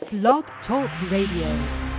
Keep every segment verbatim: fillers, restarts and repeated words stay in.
Blog Talk Radio.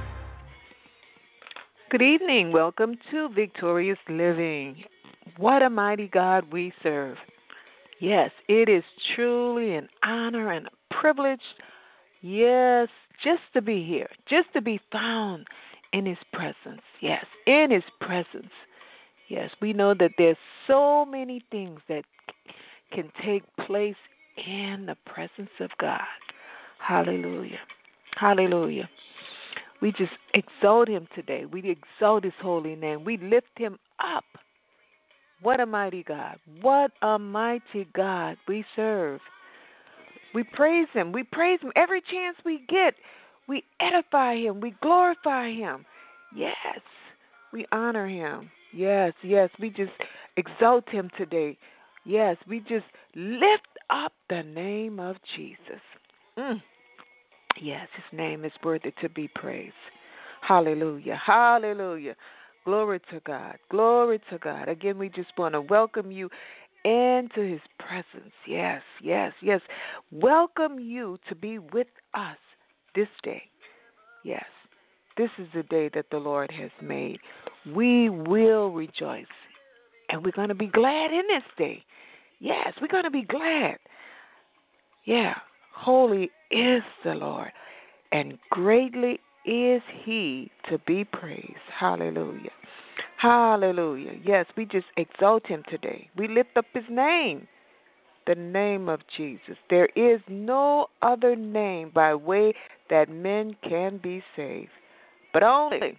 Good evening. Welcome to Victorious Living. What a mighty God we serve. Yes, it is truly an honor and a privilege, yes, just to be here, just to be found in His presence. Yes, in His presence. Yes, we know that there's so many things that can take place in the presence of God. Hallelujah. Hallelujah. We just exalt Him today. We exalt His holy name. We lift Him up. What a mighty God. What a mighty God we serve. We praise Him. We praise Him every chance we get. We edify Him. We glorify Him. Yes, we honor Him. Yes, yes, we just exalt Him today. Yes, we just lift up the name of Jesus. Mm. Yes, His name is worthy to be praised. Hallelujah. Hallelujah. Glory to God. Glory to God. Again, we just want to welcome you into His presence. Yes, yes, yes. Welcome you to be with us this day. Yes, this is the day that the Lord has made. We will rejoice, and we're going to be glad in this day. Yes, we're going to be glad. Yeah, holy is the Lord, and greatly is He to be praised. Hallelujah. Hallelujah. Yes, we just exalt Him today. We lift up His name, the name of Jesus. There is no other name by way that men can be saved, but only,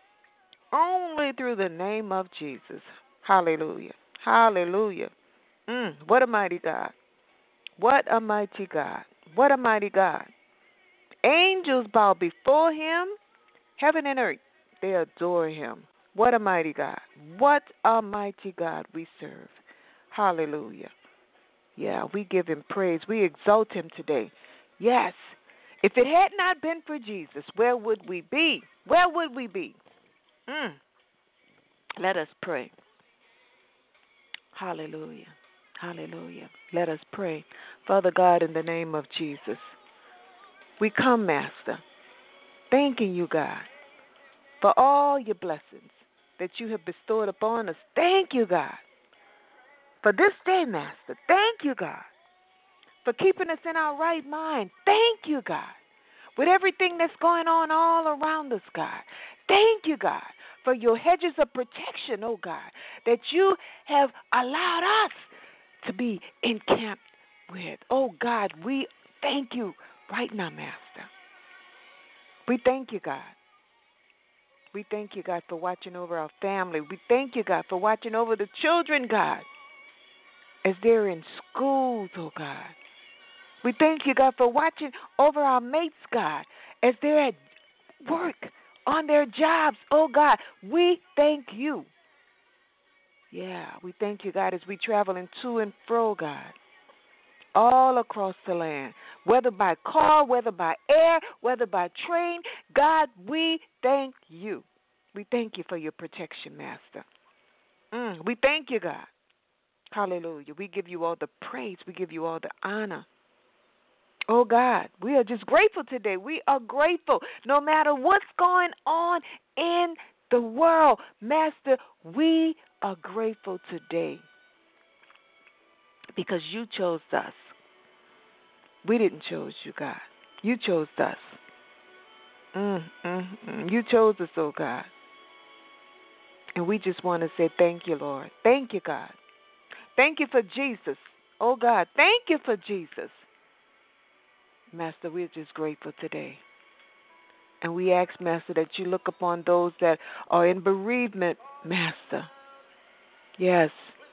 only through the name of Jesus. Hallelujah. Hallelujah. Mm, what a mighty God. What a mighty God. What a mighty God. Angels bow before Him. Heaven and earth, they adore Him. What a mighty God. What a mighty God we serve. Hallelujah. Yeah, we give Him praise. We exalt Him today. Yes. If it had not been for Jesus, where would we be? Where would we be? Mm. Let us pray. Hallelujah. Hallelujah. Let us pray. Father God, in the name of Jesus, we come, Master, thanking you, God, for all your blessings that you have bestowed upon us. Thank you, God, for this day, Master. Thank you, God, for keeping us in our right mind. Thank you, God, with everything that's going on all around us, God. Thank you, God, for your hedges of protection, oh God, that you have allowed us to be encamped with. Oh God, we thank you right now, Master. We thank you, God. We thank you, God, for watching over our family. We thank you, God, for watching over the children, God, as they're in schools, oh God. We thank you, God, for watching over our mates, God, as they're at work, on their jobs, oh God. We thank you. Yeah, we thank you, God, as we travel in to and fro, God, all across the land, whether by car, whether by air, whether by train. God, we thank you. We thank you for your protection, Master. Mm, we thank you, God. Hallelujah. We give you all the praise. We give you all the honor. Oh, God, we are just grateful today. We are grateful no matter what's going on in the world. Master, we are grateful today because you chose us. We didn't choose you, God. You chose us. Mm, mm, mm. You chose us, oh God. And we just want to say thank you, Lord. Thank you, God. Thank you for Jesus. Oh, God, thank you for Jesus. Master, we're just grateful today. And we ask, Master, that you look upon those that are in bereavement, Master. Yes.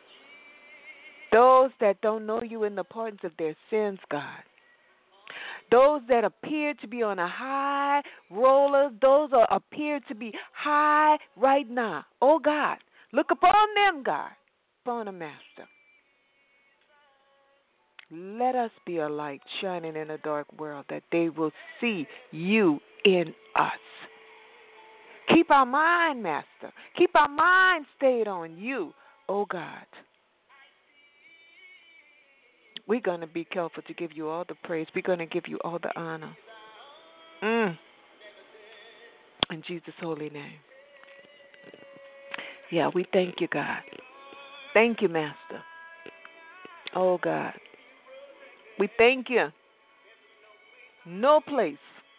Those that don't know you in the pardons of their sins, God. Those that appear to be on a high roller, those that appear to be high right now. Oh, God, look upon them, God, upon a Master. Let us be a light shining in a dark world that they will see you in us. Keep our mind, Master. Keep our mind stayed on you, oh God. We're going to be careful to give you all the praise. We're going to give you all the honor. Mm. In Jesus' holy name. Yeah, we thank you, God. Thank you, Master. Oh, God. We thank you. No place,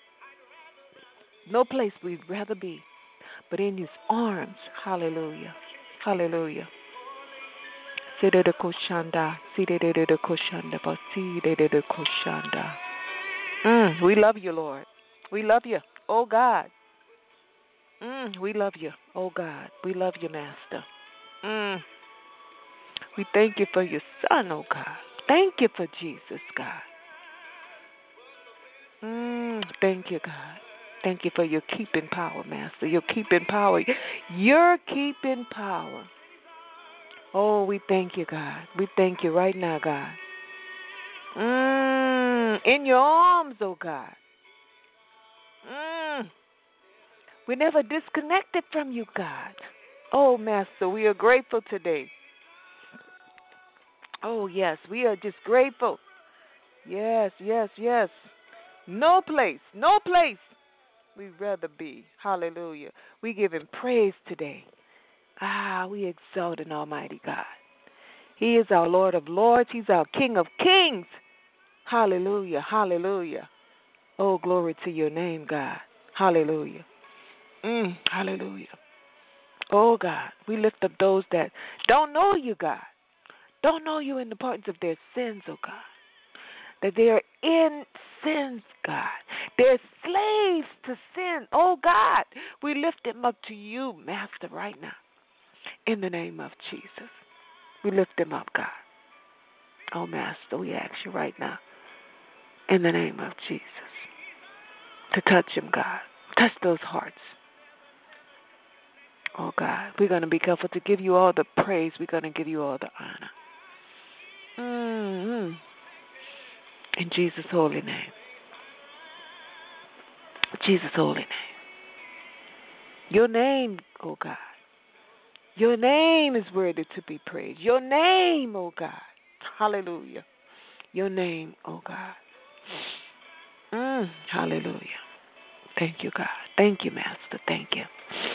no place we'd rather be but in his arms. Hallelujah. Hallelujah. Sidere koshanda, sidere koshanda, sidere koshanda. Mm, we love you, Lord. We love you. Oh, God. Mm, we love you. Oh, God. We love you, Master. Mm. We thank you for your son, oh, God. Thank you for Jesus, God. Mm, thank you, God. Thank you for your keeping power, Master. Your keeping power. Your keeping power. Oh, we thank you, God. We thank you right now, God. Mm, in your arms, oh, God. Mm. We never disconnected from you, God. Oh, Master, we are grateful today. Oh, yes, we are just grateful. Yes, yes, yes. No place, no place we'd rather be. Hallelujah. We give him praise today. Ah, we exalt an almighty God. He is our Lord of lords. He's our King of kings. Hallelujah, hallelujah. Oh, glory to your name, God. Hallelujah. Mm, hallelujah. Oh, God, we lift up those that don't know you, God. Don't know you in the pardons of their sins, oh, God. That they are in sins, God. They're slaves to sin. Oh, God, we lift them up to you, Master, right now. In the name of Jesus. We lift them up, God. Oh, Master, we ask you right now, in the name of Jesus, to touch them, God. Touch those hearts. Oh, God, we're going to be careful to give you all the praise. We're going to give you all the honor. Mm-hmm. In Jesus' holy name. Jesus' holy name. Your name, oh God. Your name is worthy to be praised. Your name, oh God. Hallelujah. Your name, oh God. Mm, hallelujah. Thank you, God. Thank you, Master. Thank you.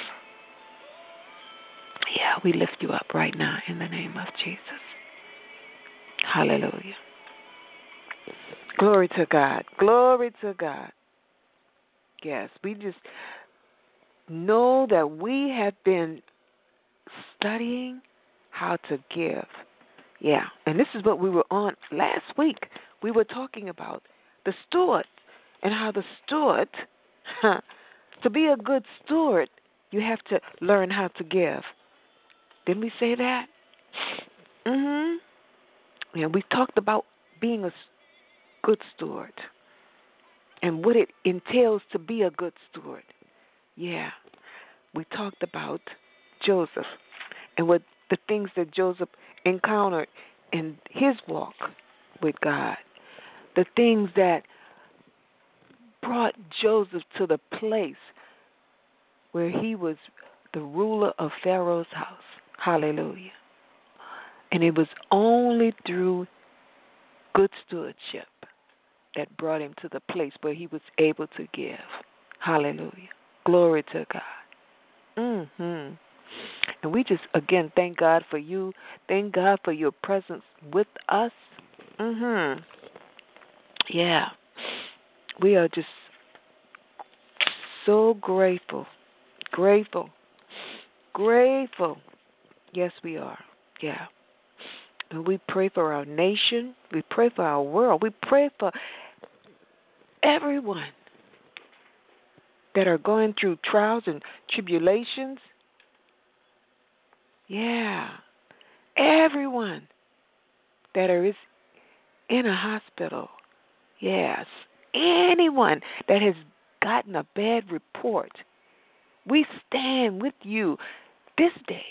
Yeah, we lift you up right now in the name of Jesus. Hallelujah. Glory to God. Glory to God. Yes, we just know that we have been studying how to give. Yeah, and this is what we were on last week. We were talking about the steward and how the steward, to be a good steward, you have to learn how to give. Didn't we say that? Mm-hmm. Yeah, we talked about being a good steward and what it entails to be a good steward. Yeah, we talked about Joseph and what the things that Joseph encountered in his walk with God, the things that brought Joseph to the place where he was the ruler of Pharaoh's house. Hallelujah. And it was only through good stewardship that brought him to the place where he was able to give. Hallelujah. Glory to God. Mm-hmm. And we just, again, thank God for you. Thank God for your presence with us. Mm-hmm. Yeah. We are just so grateful. Grateful. Grateful. Yes, we are. Yeah. And we pray for our nation. We pray for our world. We pray for everyone that are going through trials and tribulations. Yeah. Everyone that is in a hospital. Yes. Anyone that has gotten a bad report. We stand with you this day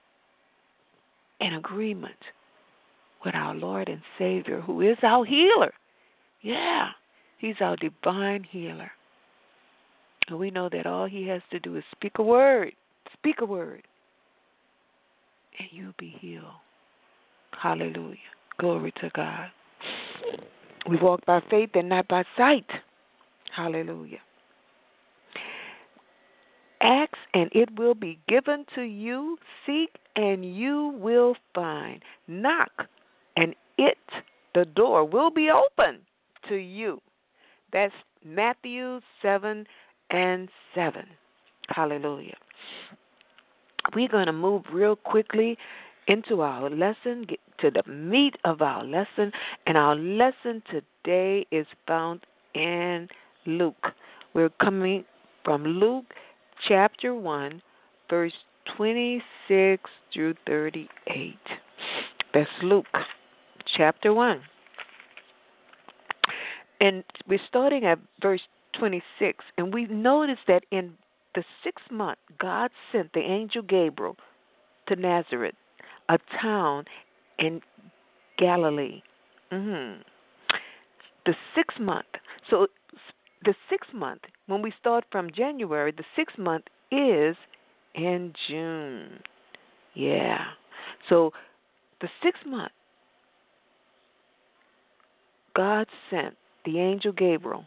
in agreement with our Lord and Savior, who is our healer. Yeah. He's our divine healer. And we know that all he has to do is speak a word. Speak a word. And you'll be healed. Hallelujah. Glory to God. We walk by faith and not by sight. Hallelujah. Ask and it will be given to you. Seek and you will find. Knock and it, the door, will be open to you. That's Matthew seven and seven. Hallelujah. We're going to move real quickly into our lesson, get to the meat of our lesson. And our lesson today is found in Luke. We're coming from Luke chapter one, verse twenty-six through thirty-eight. That's Luke chapter one. And we're starting at verse twenty-six. And we notice that in the sixth month, God sent the angel Gabriel to Nazareth, a town in Galilee. Mm-hmm. The sixth month. So the sixth month, when we start from January, the sixth month is in June. Yeah. So the sixth month, God sent the angel Gabriel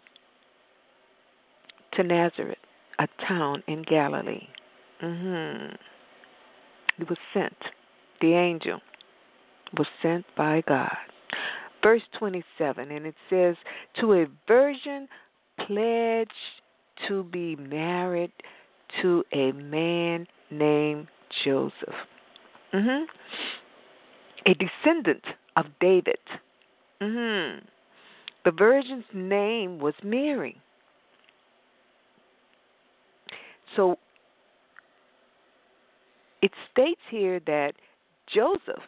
to Nazareth, a town in Galilee. Mm-hmm. He was sent. The angel was sent by God. Verse twenty-seven, and it says, to a virgin pledged to be married to a man named Joseph. Mm-hmm. A descendant of David. Mm-hmm. The virgin's name was Mary. So it states here that Joseph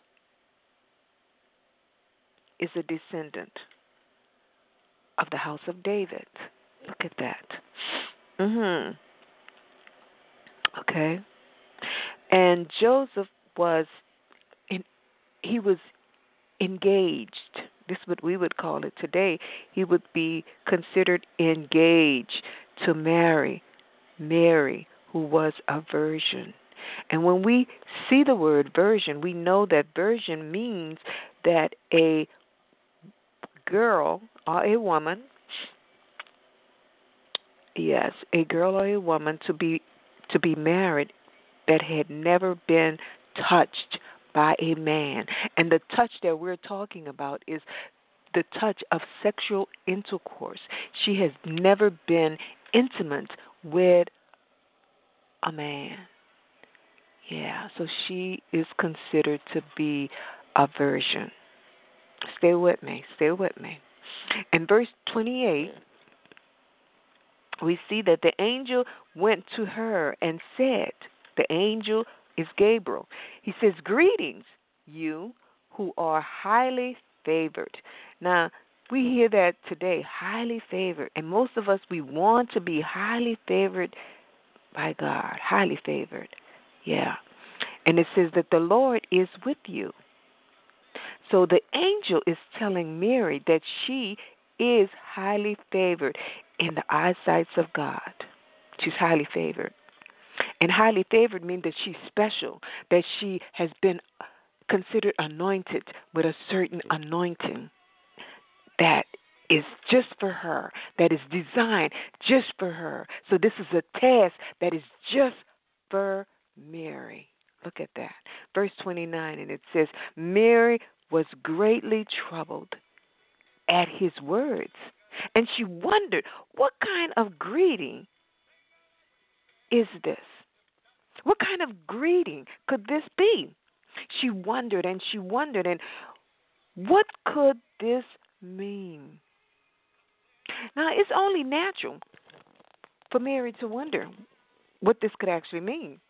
is a descendant of the house of David. Look at that. Mhm. Okay. And Joseph was in, he was engaged. This is what we would call it today. He would be considered engaged to marry Mary, who was a virgin. And when we see the word virgin, we know that virgin means that a girl or a woman, yes, a girl or a woman to be to be married that had never been touched by a man. And the touch that we're talking about is the touch of sexual intercourse. She has never been intimate with a man. Yeah, so she is considered to be a virgin. Stay with me, stay with me. In verse twenty-eight, we see that the angel went to her and said, the angel is Gabriel. He says, greetings, you who are highly favored. Now, we hear that today, highly favored. And most of us, we want to be highly favored by God, highly favored. Yeah. And it says that the Lord is with you. So the angel is telling Mary that she is highly favored in the eyesight of God. She's highly favored. And highly favored means that she's special, that she has been considered anointed with a certain anointing that is just for her, that is designed just for her. So this is a task that is just for Mary. Look at that. Verse twenty-nine, and it says, Mary was greatly troubled at his words, and she wondered, what kind of greeting is this? What kind of greeting could this be? She wondered and she wondered, and what could this mean? Now, it's only natural for Mary to wonder what this could actually mean.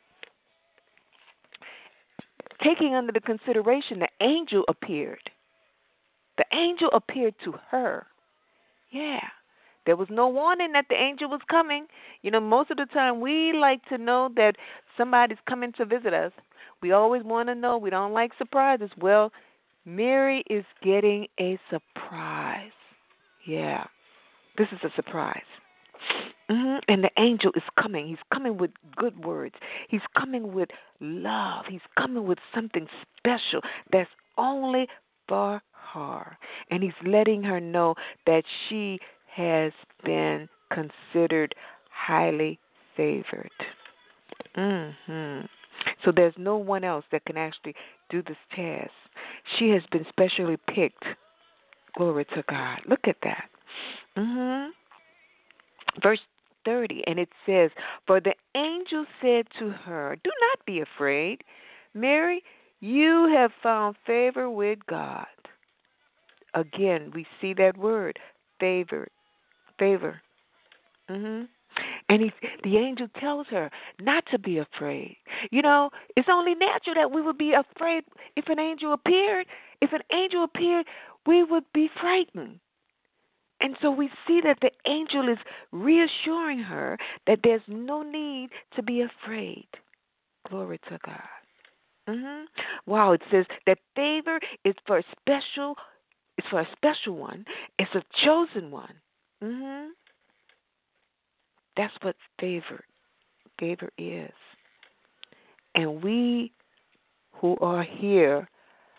Taking under the consideration the angel appeared. The angel appeared to her. Yeah. There was no warning that the angel was coming. You know, most of the time we like to know that somebody's coming to visit us. We always want to know. We don't like surprises. Well, Mary is getting a surprise. Yeah. This is a surprise. Mm-hmm. And the angel is coming. He's coming with good words. He's coming with love. He's coming with something special that's only for her. And he's letting her know that she has been considered highly favored. Mm-hmm. So there's no one else that can actually do this task. She has been specially picked. Glory to God. Look at that. Mm-hmm. Verse thirty, and it says, "For the angel said to her, 'Do not be afraid, Mary, you have found favor with God.'" Again, we see that word, favor, favor. hmm And he, the angel tells her not to be afraid. You know, it's only natural that we would be afraid if an angel appeared. If an angel appeared, we would be frightened. And so we see that the angel is reassuring her that there's no need to be afraid. Glory to God. hmm Wow, it says that favor is for a special, it's for a special one. It's a chosen one. hmm That's what favor, favor is. And we who are here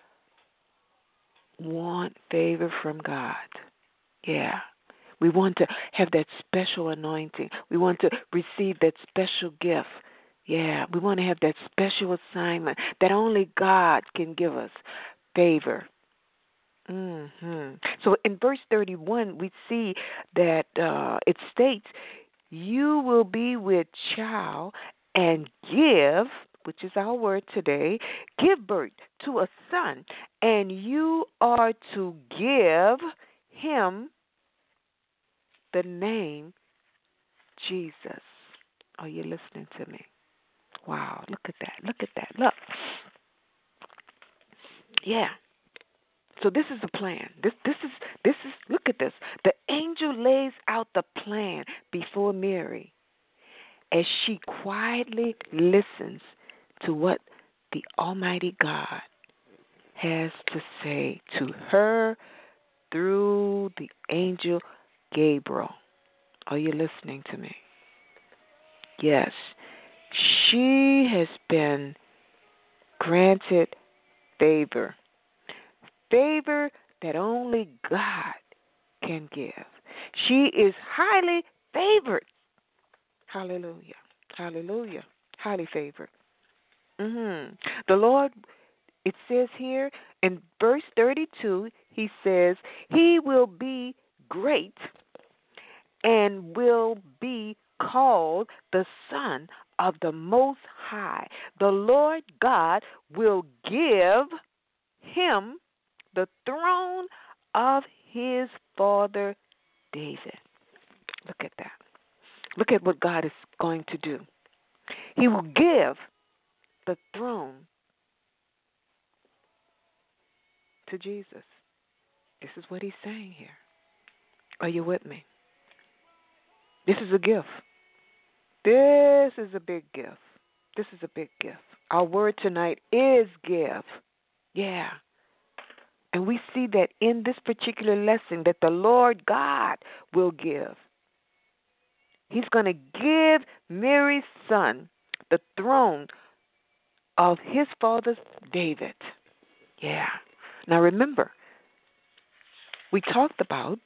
want favor from God. Yeah. We want to have that special anointing. We want to receive that special gift. Yeah. We want to have that special assignment that only God can give us, favor. hmm So in verse thirty-one, we see that uh, it states, "You will be with child and give," which is our word today, "give birth to a son, and you are to give him the name Jesus." Are you listening to me? Wow, look at that. Look at that. Look. Yeah. So this is the plan. This this is this is look at this. The angel lays out the plan before Mary as she quietly listens to what the Almighty God has to say to her through the angel Gabriel. Are you listening to me? Yes. She has been granted favor. Favor that only God can give. She is highly favored. Hallelujah. Hallelujah. Highly favored. Mm-hmm. The Lord, it says here in verse thirty-two, he says, "He will be great and will be called the Son of the Most High. The Lord God will give him the throne of his father David." Look at that. Look at what God is going to do. He will give the throne to Jesus. This is what he's saying here. Are you with me? This is a gift. This is a big gift. This is a big gift. Our word tonight is give. Yeah. And we see that in this particular lesson that the Lord God will give. He's going to give Mary's son the throne of his father David. Yeah. Now remember, we talked about,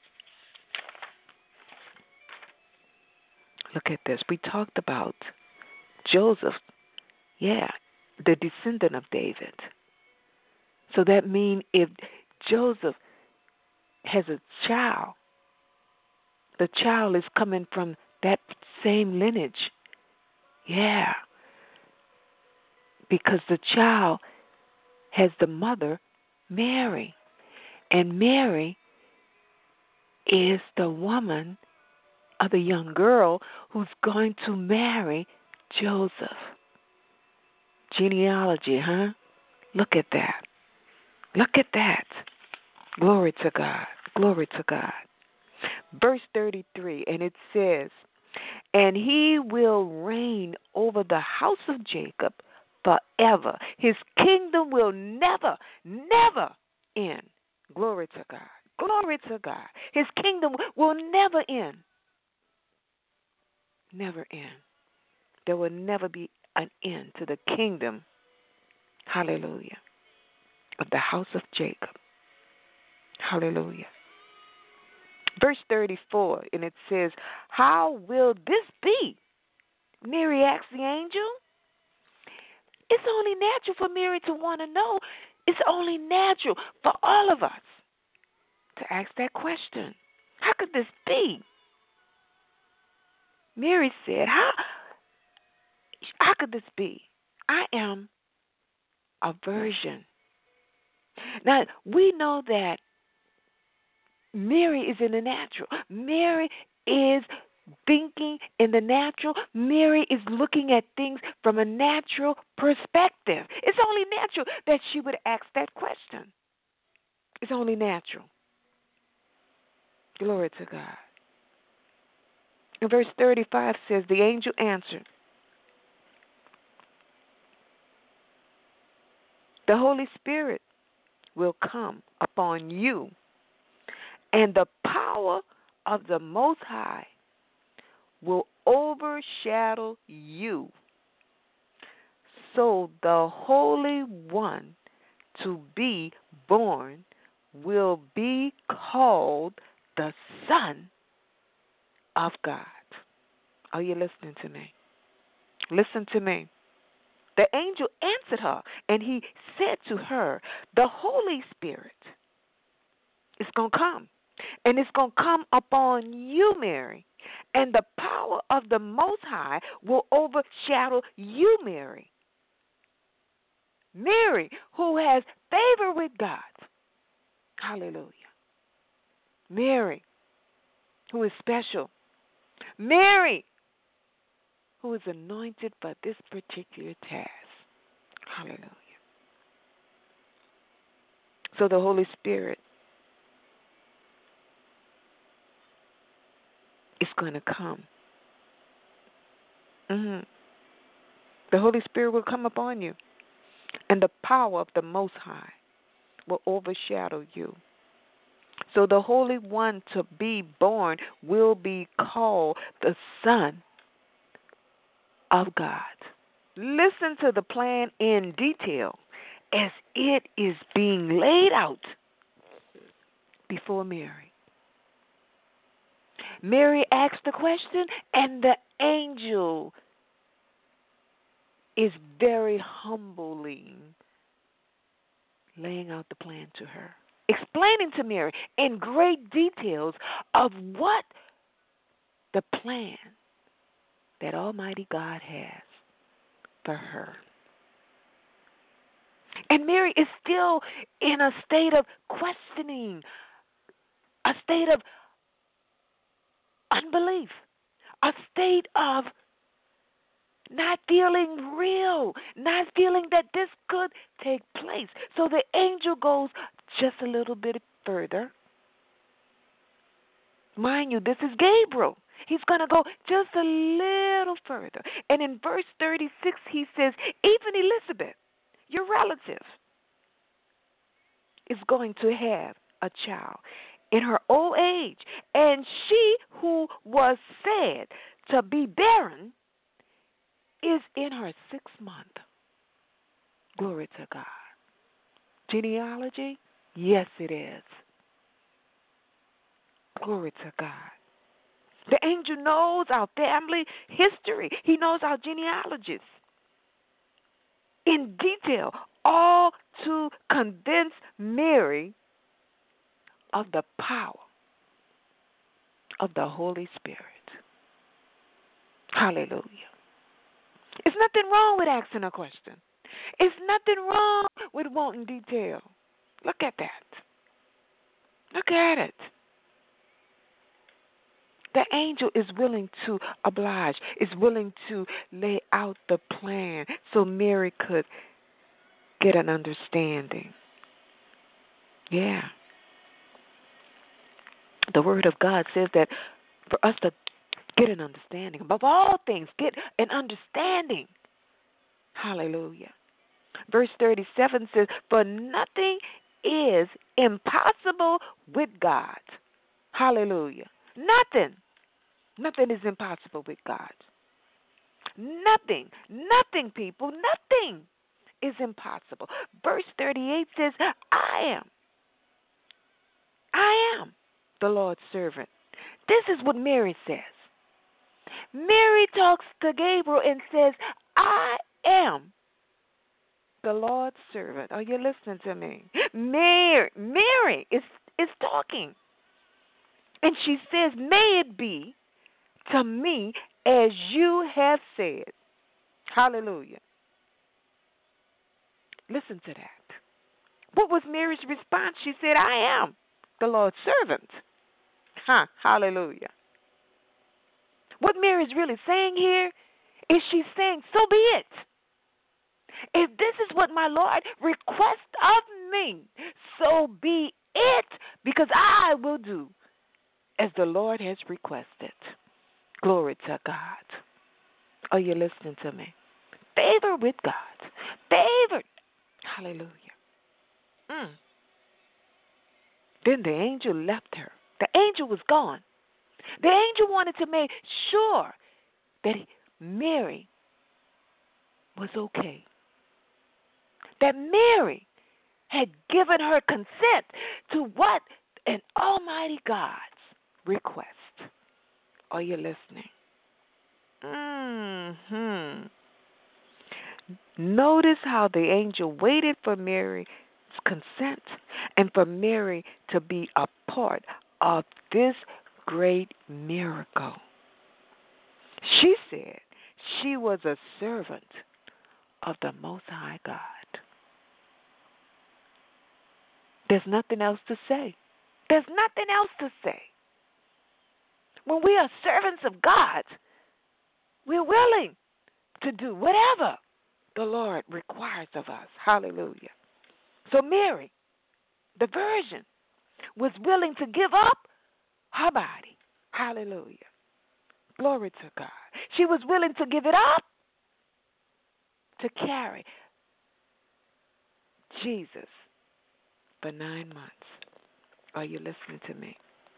look at this, we talked about Joseph, yeah, the descendant of David. So that means if Joseph has a child, the child is coming from that same lineage. Yeah. Because the child has the mother, Mary. And Mary is the woman or the young girl who's going to marry Joseph. Genealogy, huh? Look at that. Look at that. Glory to God. Glory to God. Verse thirty-three, and it says, "And he will reign over the house of Jacob forever. His kingdom will never, never end." Glory to God. Glory to God. His kingdom will never end. Never end. There will never be an end to the kingdom, hallelujah, of the house of Jacob. Hallelujah. Verse thirty-four, and it says, "How will this be?" Mary asked the angel. It's only natural for Mary to want to know. It's only natural for all of us to ask that question. How could this be? Mary said, how, how could this be? I am a virgin. Now, we know that Mary is in the natural. Mary is thinking in the natural. Mary is looking at things from a natural perspective. It's only natural that she would ask that question. It's only natural. Glory to God. And verse thirty-five says, the angel answered, the Holy Spirit will come upon you, and the power of the Most High will overshadow you. So the Holy One to be born will be called the Son of God. Are you listening to me? Listen to me. The angel answered her, and he said to her, the Holy Spirit is going to come, and it's going to come upon you, Mary, and the power of the Most High will overshadow you, Mary. Mary, who has favor with God. Hallelujah. Mary, who is special. Mary, who is anointed for this particular task. Hallelujah. So the Holy Spirit is going to come. Mm-hmm. The Holy Spirit will come upon you, and the power of the Most High will overshadow you. So the Holy One to be born will be called the Son of God. Listen to the plan in detail as it is being laid out before Mary. Mary asked the question, and the angel is very humbly laying out the plan to her, explaining to Mary in great details of what the plan that Almighty God has for her. And Mary is still in a state of questioning, a state of unbelief, a state of not feeling real, not feeling that this could take place. So the angel goes just a little bit further. Mind you, this is Gabriel. He's going to go just a little further. And in verse thirty-six, he says, even Elizabeth, your relative, is going to have a child in her old age. And she who was said to be barren is in her sixth month. Glory to God. Genealogy? Yes, it is. Glory to God. The angel knows our family history. He knows our genealogies in detail, all to convince Mary of the power of the Holy Spirit. Hallelujah. There's nothing wrong with asking a question. There's nothing wrong with wanting detail. Look at that. Look at it. The angel is willing to oblige, is willing to lay out the plan so Mary could get an understanding. Yeah. The Word of God says that for us to get an understanding, above all things, get an understanding. Hallelujah. Verse thirty-seven says, for nothing is impossible with God. Hallelujah. Nothing. Nothing is impossible with God. Nothing. Nothing, people. Nothing is impossible. Verse thirty-eight says, I am. I am the Lord's servant. This is what Mary says. Mary talks to Gabriel and says, I am the Lord's servant. Are you listening to me? Mary, Mary is, is talking. And she says, may it be to me as you have said. Hallelujah. Listen to that. What was Mary's response? She said, I am the Lord's servant. Huh, hallelujah. What Mary's really saying here is she's saying, so be it. If this is what my Lord requests of me, so be it, because I will do as the Lord has requested. Glory to God. Are you listening to me? Favor with God. Favored. Hallelujah. Mm. Then the angel left her. The angel was gone. The angel wanted to make sure that Mary was okay. That Mary had given her consent to what an Almighty God's request. Are you listening? Mm-hmm. Notice how the angel waited for Mary's consent and for Mary to be a part of this great miracle. She said she was a servant of the Most High God. There's nothing else to say. There's nothing else to say. When we are servants of God, we're willing to do whatever the Lord requires of us. Hallelujah. So Mary, the virgin, was willing to give up her body. Hallelujah. Glory to God. She was willing to give it up to carry Jesus for nine months. Are you listening to me?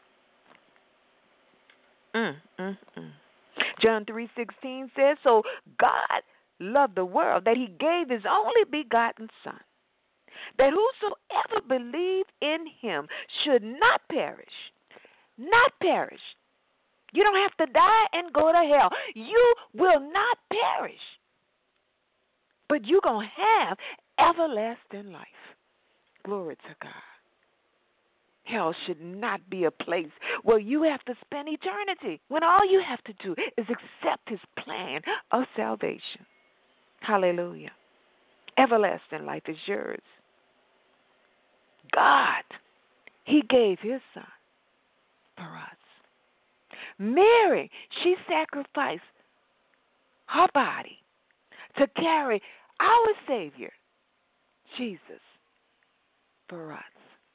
Mm, mm, mm. John three sixteen says, so God loved the world that he gave his only begotten Son, that whosoever believe in him should not perish, not perish. You don't have to die and go to hell. You will not perish, but you're going to have everlasting life. Glory to God. Hell should not be a place where you have to spend eternity, when all you have to do is accept his plan of salvation. Hallelujah. Everlasting life is yours. God, he gave his Son for us. Mary, she sacrificed her body to carry our Savior, Jesus, for us.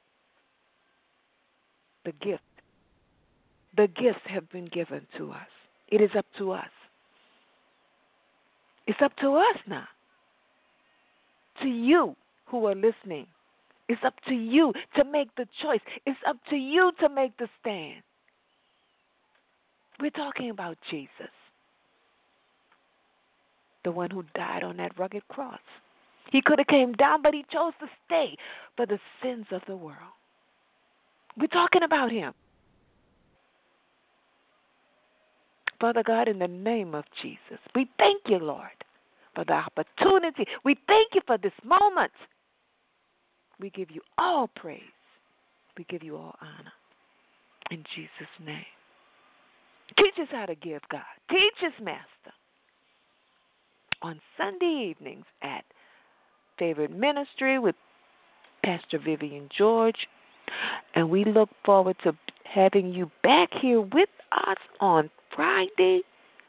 The gift. The gifts have been given to us. It is up to us. It's up to us now. To you who are listening. It's up to you to make the choice. It's up to you to make the stand. We're talking about Jesus, the one who died on that rugged cross. He could have came down, but he chose to stay for the sins of the world. We're talking about him. Father God, in the name of Jesus, we thank you, Lord, for the opportunity. We thank you for this moment. We give you all praise. We give you all honor. In Jesus' name. Teach us how to give, God. Teach us, Master. On Sunday evenings at Favorite Ministry with Pastor Vivian George. And we look forward to having you back here with us on Friday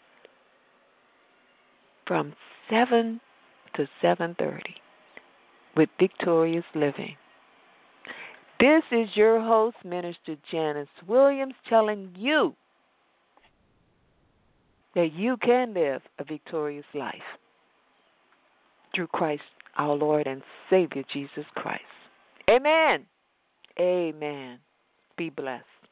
from seven to seven thirty with Victorious Living. This is your host, Minister Janice Williams, telling you that you can live a victorious life through Christ, our Lord and Savior, Jesus Christ. Amen. Amen. Be blessed.